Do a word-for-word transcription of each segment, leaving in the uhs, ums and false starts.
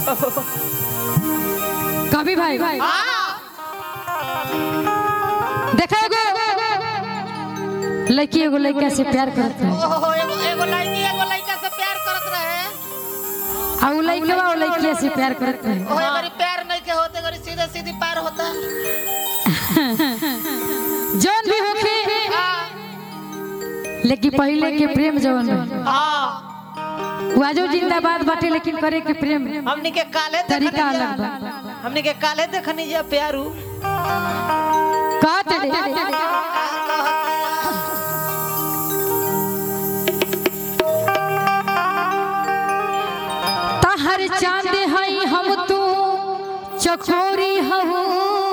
कभी भाई देखा लड़की एगो लड़का से प्यार करत रहे। ओहो एगो एगो लड़की एगो लड़का से प्यार करत रहे। आ उ लड़का उ लड़की से प्यार करत रहे। ओए गरी प्यार नहीं के होते गरी सीधे सीधी पार होता। जौन भी होखे लेकिन पहले के प्रेम जवन हां वाजो जिंदाबाद बाटे लेकिन करे के प्रेम हमनी के काले तरीका अलग बा। हमनी के काले देखनी जा प्यारू कहत रे तहर चांद हई हम तू चकोरी हूँ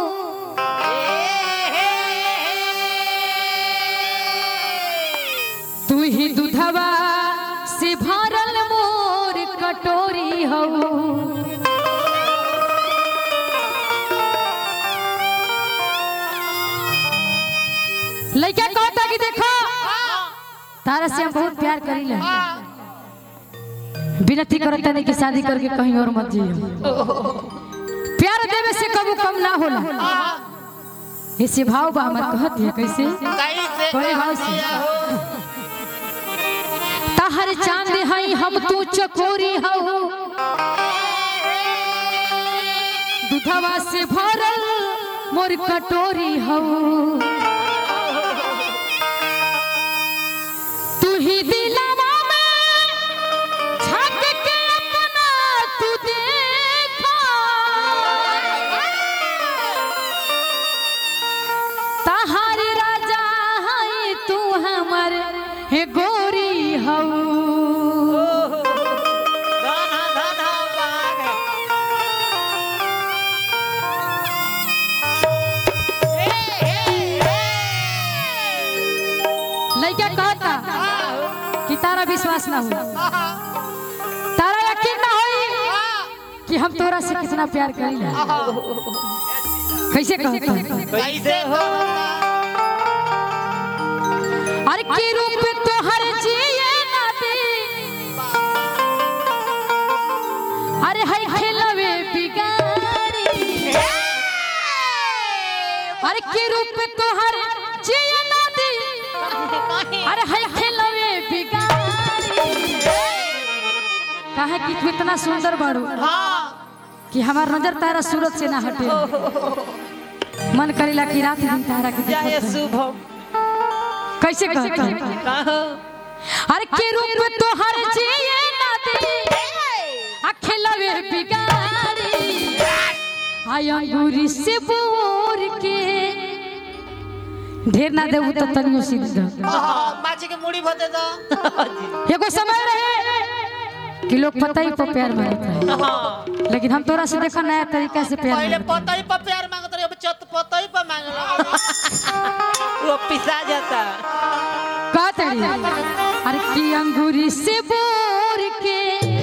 तू ही दूधवा से भरल मोर कटोरी हूँ। लड़का कहता कि देखो तारा से हम बहुत प्यार करीला विनती करता नहीं कि शादी करके कहीं और मत जियो। प्यार देवे से कबू कम ना होला। ऐसे भाव बा हमर कहत है कैसे कोई भाव से तहर चांद हई हम तू चकोरी हूँ दूधवा से भरल मोर कटोरी हूँ तू ही दिलवा में झांक के अपना तू देखा तहार राजा है तू हमर हे गोरी हऊ। लड़का कहता कि तारा विश्वास ना हो तारा यकीन ना हो कि हम तोरा से कितना प्यार करीला। कैसे कहता कैसे हो अरे के रूप तोहर जिए ना दे अरे है खेलवे बिगाड़ी अरे के रूप तोहर जिए ना दे अरे है खेलवे बिगाड़ी काहे कि तू इतना सुंदर बाड़ू कि हमार नजर तारा सूरत से ना हटे। मन करेला कि रात दिन तारा के जय शुभम कैसे कहता अरे के रूप तोहर जिए ना दे अखलवे बिगाड़ी आय अंगूरी से बोर के ढेर ना दे तो तनियो सीध माछी के मुड़ी भते दो। एगो समय रहे कि लोग पता ही पर प्यार मांगता है लेकिन हम तोरा से देखा नया तरीका से प्यार पहले पता ही पर प्यार मांगत रहे अब चत पता ही पर मांगला वो पिसा जाता कहते अरे की अंगूरी से बोर के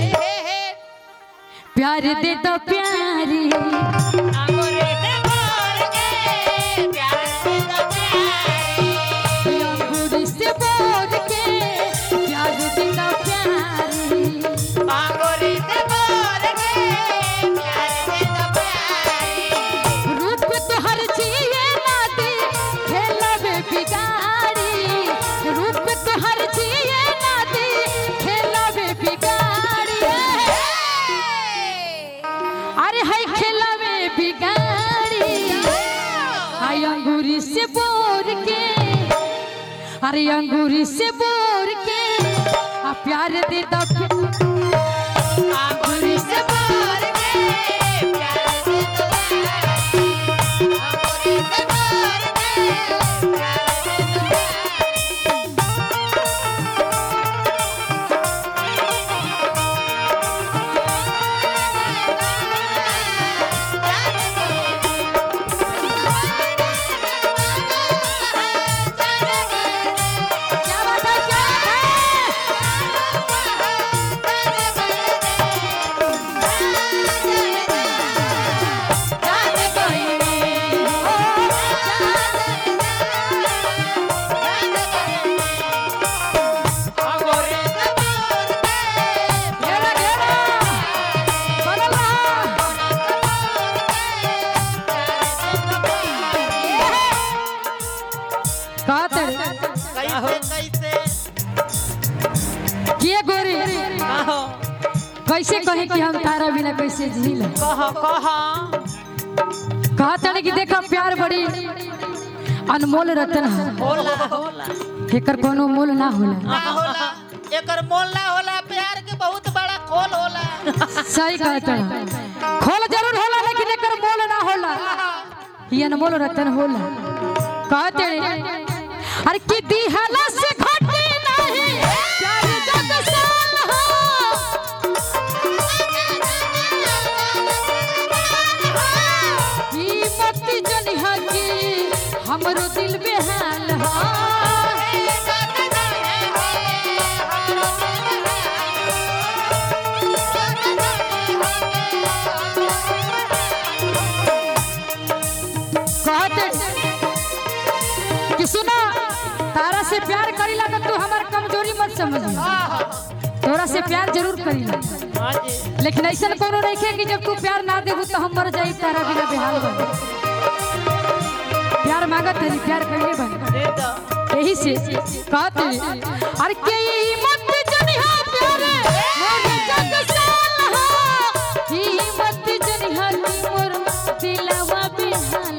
प्यार दे दो प्यारी अंगूरी से बोर के प्यार दे दो प्यारी अंगूरी से बोर के प्यार दे दो प्यारी अंगूरी से बोर के प्यार दे दो प्यारी रूप तो हर जिए ना दे खेलवे बिगाड़ी रूप तो हर जिए ना दे खेलवे बिगाड़ी अरे है खेलवे बिगाड़ी आई अंगूरी से बोर के अरे अंगूरी से बोर के आ प्यार दे दो अंगूरी से बोर के प्यार दे दो अंगूरी से बोर के प्यार दे दो क्या बात है क्या बात है कहते कैसे कैसे के गोरी कहो कैसे कहे कि हम तारा बिना कैसे जी ले कहो कहो कहते कि देखा प्यार बड़ी अनमोल रतन है होला होला एकर कोनो मोल ना होला ना होला एकर मोल ना होला प्यार के बहुत बड़ा खोल होला सही कहते हैं खोल जरूर होला लेकिन एकर मोल ना होला ये अनमोल रतन होला कहते हैं अरे कि दिहला से घटे नहीं प्यार जग साल हो ई मत जनिहा कि हमरो दिल बेहाल हो कहते कि सुना तारा से प्यार करीला तो तू हमार कमजोरी मत समझिए तोरा से प्यार जरूर करीला हां जी लेकिन ऐसा कोनो नहीं है कि जब तू प्यार ना देबू तो हम मर जाई तारा बिना बेहाल बन प्यार मांगत है प्यार करिए बन दे दो यही से कहते अरे के मत जनिहा प्यारे मोर जग साल हो ई मत जनिहा कि मोर दिलवा बेहाल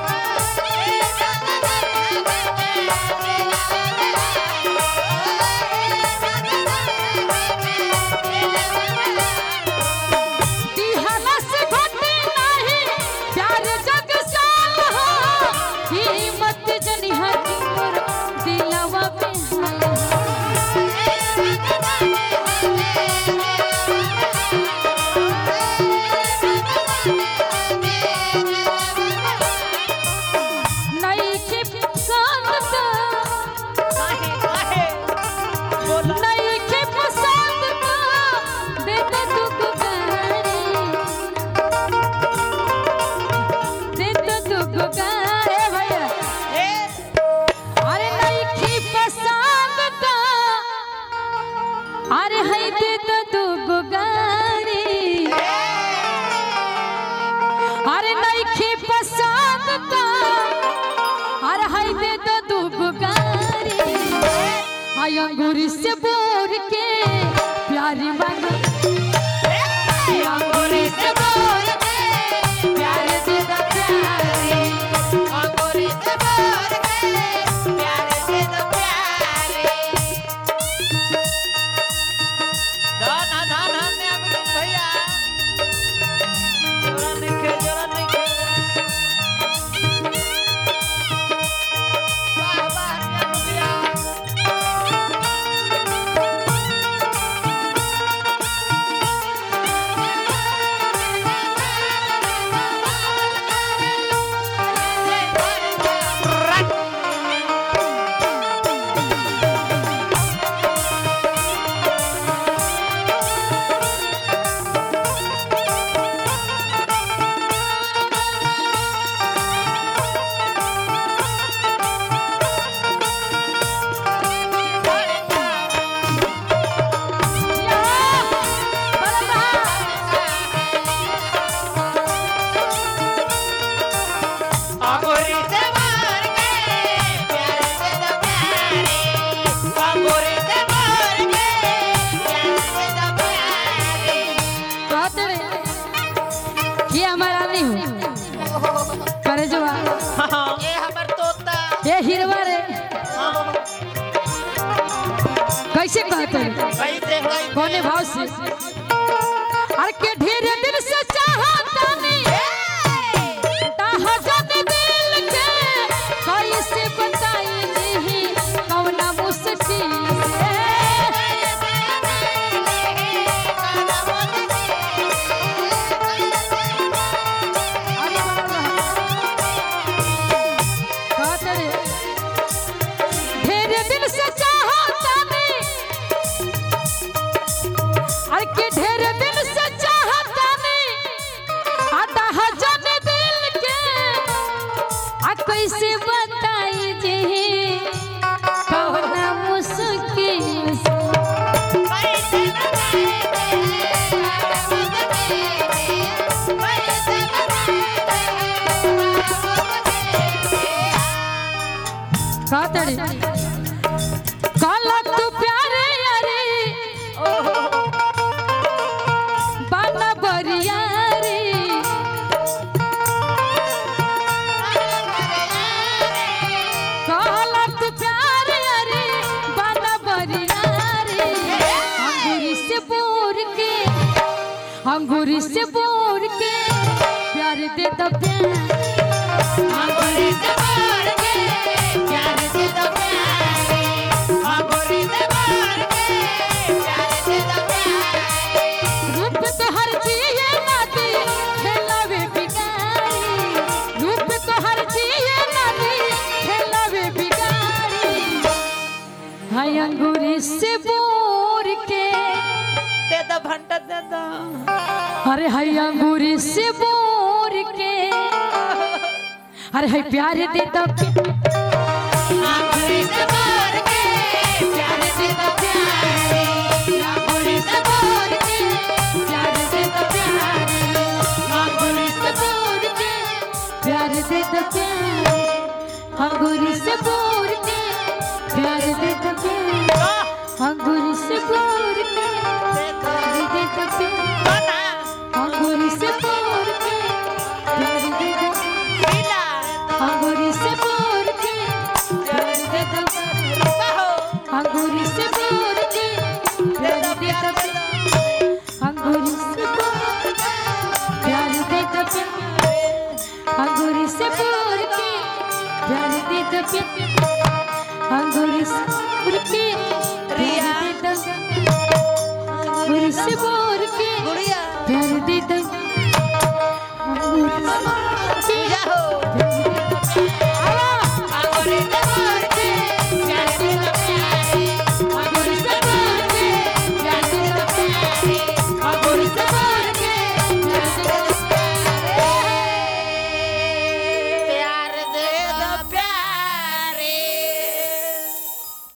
दिहला से घटे नहीं प्यार जग साल हो ई मत जनिहा कि मोर दिलवा बेहाल नहीं के पसंद का काहे काहे बोला नहीं के पसंद का देते दुख गारी देते दुख गारे भैया ए अरे नहीं की पसंद का अरे है देते दुख गारी अरे नहीं की पसंद का अरे है देते दुख गारी आई अंगूरी से बोर के प्यारी मांग अंगूरी से बोर के प्यार दे दा प्यारी अंगूरी से बोर के प्यार से तो प्यारे ना ना ना ना ने अमित भैया जोरा नहीं खे जोरा नहीं खे वाह वाह क्या भैया अंगूरी से बोर के प्यार से तो प्यारे अंगूरी से बोर के प्यार से तो प्यारे कहते रहे कि हमारा नहीं हो करे जो हां ये हमर तोता ये हिरवा रे कैसे कहते रहे कैसे कैसे कोने भाव से अरे के ढेर दिल से चाहता नहीं ताहा जद दिल के कैसे बताई नहीं कौना मुश्किल से कहते रहे ढेर दिल से चाहता नहीं अरे के ढेर दिल से चाहता नहीं आता हजन दिल के आ कैसे बताई जे कौना मुश्किल से कहते रे काला तू प्यारे यारे बाना बरिया रे काला तू प्यारे यारे बाना बरिया रे अंगूरी से बोर के अंगूरी से बोर के प्यार दे दो प्यार अंगूरी से बोर के प्यार दे दो प्यार अंगूरी से बोर के प्यार दे दो प्यार रूप तो हर चीज नाती खेलावे बिगाड़ी रूप तो हर चीज नाती खेलावे बिगाड़ी हाय अंगूरी से बोर के दे दो भंटा दे दो अरे हाय अंगूरी से बोर के अरे हाय प्यार दे दो अंगूरी से बोर के प्यार दे दो प्यार अंगूरी से बोर के प्यार दे दो प्यार अंगूरी से बोर के प्यार दे दो प्यार अंगूरी से बोर के प्यार दे दो प्यार अंगूरी से बोर के प्यार दे दो प्यार अंगूरी से बोर के प्यार दे दो अंगूरी से बोर के प्यार दे दो अंगूरी से बोर के प्यार दे दो अंगूरी से बोर के प्यार दे दो अंगूरी से बोर के प्यार दे दो अंगूरी से बोर के प्यार दे दो अंगूरी से बोर के प्यार दे दो अंगूरी से बोर के प्यार दे दो